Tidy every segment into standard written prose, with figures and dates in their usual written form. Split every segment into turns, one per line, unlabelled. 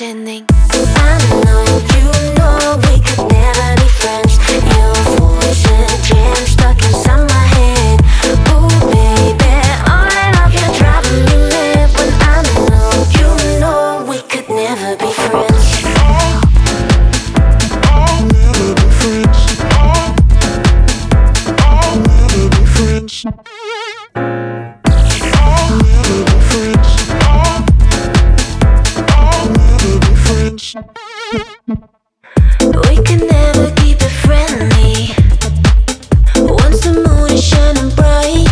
pretending. I know you know we could never be friends. Your voice a jam stuck inside my head. Ooh baby, all that love you're driving me mad. When I know you know we could never be friends.
I'll never be friends. I'll never be friends. I'll never be friends. I'll never be friends.
We can never keep it friendly. Once the moon is shining bright,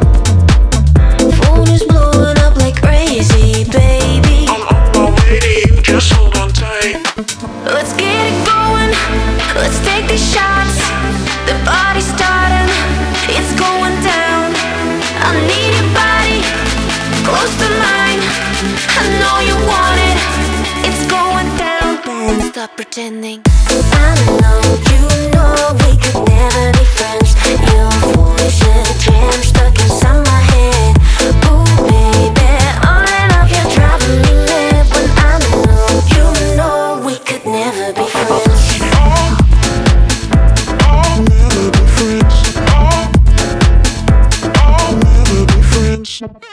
phone is blowing up like crazy, baby.
I'm on my way to you, just hold on tight.
Let's get it going, let's take these shots. The party's starting, it's going down. I need your body close to mine. I know you want it, it's going down. Stop pretending. I know you know we could never be friends. Your voice a jam stuck inside my head. Ooh baby, all that love you're driving me mad. When I know you know we could never be friends.
I'll never be friends. I'll never be friends.